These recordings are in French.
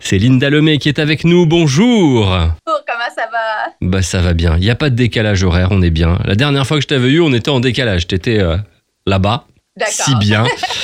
C'est Linda Lemay qui est avec nous. Bonjour. Bonjour, comment ça va? Bah ça va bien. Il n'y a pas de décalage horaire, on est bien. La dernière fois que je t'avais eu, on était en décalage. T'étais là-bas. D'accord. Si bien.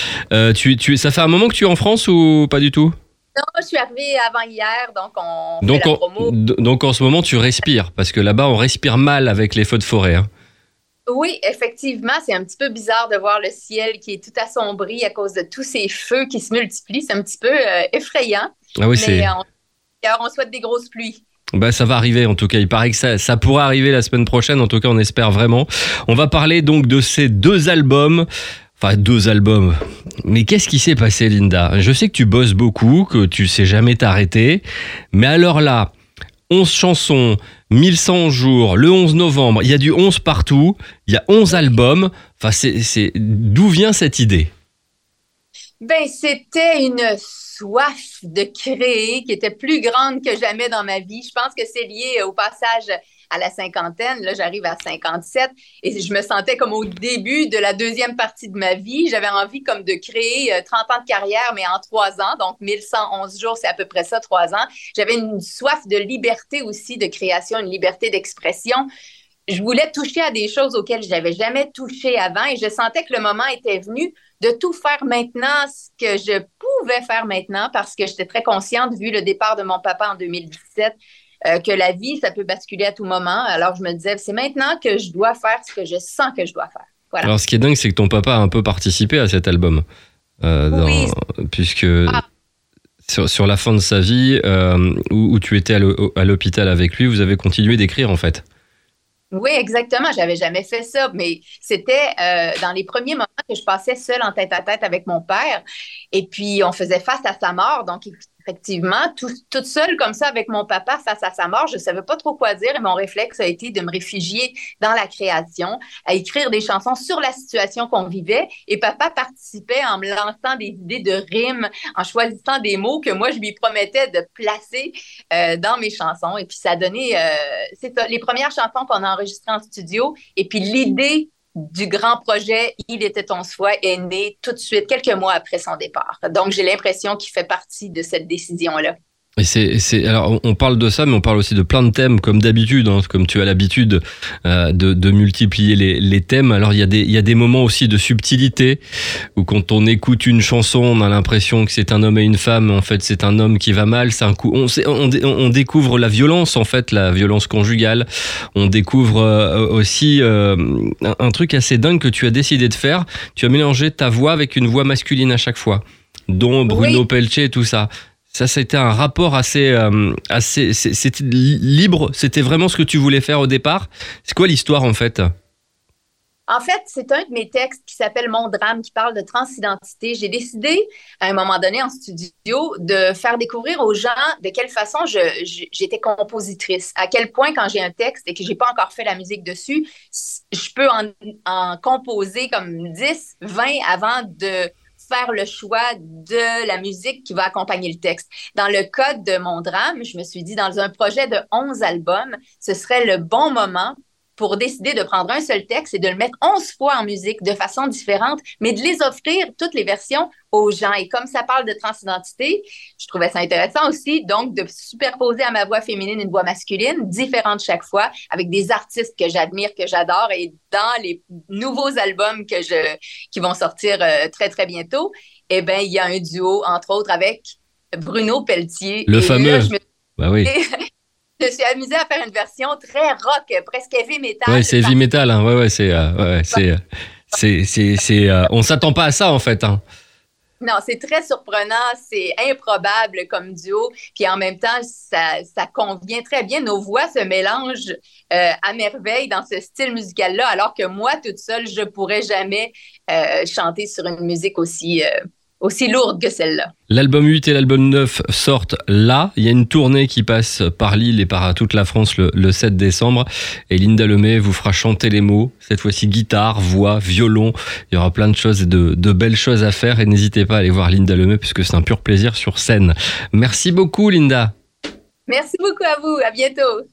Ça fait un moment que tu es en France ou pas du tout? Non, je suis arrivée avant hier, donc on fait la promo. Donc en ce moment, tu respires, parce que là-bas, on respire mal avec les feux de forêt. Hein. Oui, effectivement, c'est un petit peu bizarre de voir le ciel qui est tout assombri à cause de tous ces feux qui se multiplient. C'est un petit peu effrayant. Ah oui, mais on souhaite des grosses pluies. Bah, ça va arriver en tout cas, il paraît que ça pourrait arriver la semaine prochaine, en tout cas on espère vraiment. On va parler donc de ces deux albums. Enfin, 2 albums. Mais qu'est-ce qui s'est passé, Linda? Je sais que tu bosses beaucoup, que tu sais jamais t'arrêter. Mais alors là, 11 chansons, 1100 jours, le 11 novembre, il y a du 11 partout, il y a 11 albums. Enfin, d'où vient cette idée? Ben, c'était une soif de créer qui était plus grande que jamais dans ma vie. Je pense que c'est lié au passage à la cinquantaine. Là, j'arrive à 57 et je me sentais comme au début de la deuxième partie de ma vie. J'avais envie comme de créer 30 ans de carrière, mais en 3 ans. Donc, 1111 jours, c'est à peu près ça, 3 ans. J'avais une soif de liberté aussi, de création, une liberté d'expression. Je voulais toucher à des choses auxquelles je n'avais jamais touché avant et je sentais que le moment était venu de tout faire maintenant, ce que je pouvais faire maintenant parce que j'étais très consciente, vu le départ de mon papa en 2017, que la vie, ça peut basculer à tout moment. Alors, je me disais, c'est maintenant que je dois faire ce que je sens que je dois faire. Voilà. Alors, ce qui est dingue, c'est que ton papa a un peu participé à cet album. Oui. Puisque sur la fin de sa vie, où tu étais à l'hôpital avec lui, vous avez continué d'écrire, en fait. Oui, exactement. J'avais jamais fait ça, mais c'était dans les premiers moments que je passais seule en tête à tête avec mon père. Et puis, on faisait face à sa mort. Donc, effectivement, toute seule comme ça avec mon papa face à sa mort, je savais pas trop quoi dire. Et mon réflexe a été de me réfugier dans la création, à écrire des chansons sur la situation qu'on vivait. Et papa participait en me lançant des idées de rimes, en choisissant des mots que moi, je lui promettais de placer dans mes chansons. Et puis, ça a donné, c'est ça, les premières chansons qu'on a enregistrées en studio. Et puis, l'idée du grand projet Il était ton souhait est né tout de suite, quelques mois après son départ. Donc, j'ai l'impression qu'il fait partie de cette décision-là. Et alors, on parle de ça, mais on parle aussi de plein de thèmes, comme d'habitude, hein, comme tu as l'habitude de multiplier les thèmes. Alors, il y a des moments aussi de subtilité, où quand on écoute une chanson, on a l'impression que c'est un homme et une femme, en fait, c'est un homme qui va mal. C'est un coup, on découvre la violence, en fait, la violence conjugale. On découvre aussi un truc assez dingue que tu as décidé de faire. Tu as mélangé ta voix avec une voix masculine à chaque fois, dont Bruno Peltier et tout ça. Ça, c'était un rapport assez, c'était libre. C'était vraiment ce que tu voulais faire au départ. C'est quoi l'histoire, en fait? En fait, c'est un de mes textes qui s'appelle Mon drame, qui parle de transidentité. J'ai décidé, à un moment donné, en studio, de faire découvrir aux gens de quelle façon j'étais compositrice. À quel point, quand j'ai un texte et que j'ai pas encore fait la musique dessus, je peux en composer comme 10, 20 avant de faire le choix de la musique qui va accompagner le texte. Dans le cas de Mon drame, je me suis dit, dans un projet de 11 albums, ce serait le bon moment pour décider de prendre un seul texte et de le mettre 11 fois en musique de façon différente, mais de les offrir, toutes les versions, aux gens. Et comme ça parle de transidentité, je trouvais ça intéressant aussi, donc, de superposer à ma voix féminine une voix masculine, différente chaque fois, avec des artistes que j'admire, que j'adore, et dans les nouveaux albums qui vont sortir très, très bientôt, eh bien, il y a un duo, entre autres, avec Bruno Peltier. Le fameux. Là, bah oui. Je suis amusée à faire une version très rock, presque heavy metal. Ouais, c'est heavy metal, hein. On s'attend pas à ça, en fait, hein. Non, c'est très surprenant, c'est improbable comme duo, puis en même temps, ça convient très bien. Nos voix se mélangent à merveille dans ce style musical-là, alors que moi, toute seule, je pourrais jamais chanter sur une musique aussi lourde que celle-là. L'album 8 et l'album 9 sortent là. Il y a une tournée qui passe par Lille et par toute la France le 7 décembre. Et Linda Lemay vous fera chanter les mots. Cette fois-ci, guitare, voix, violon. Il y aura plein de choses et de belles choses à faire. Et n'hésitez pas à aller voir Linda Lemay puisque c'est un pur plaisir sur scène. Merci beaucoup, Linda. Merci beaucoup à vous. À bientôt.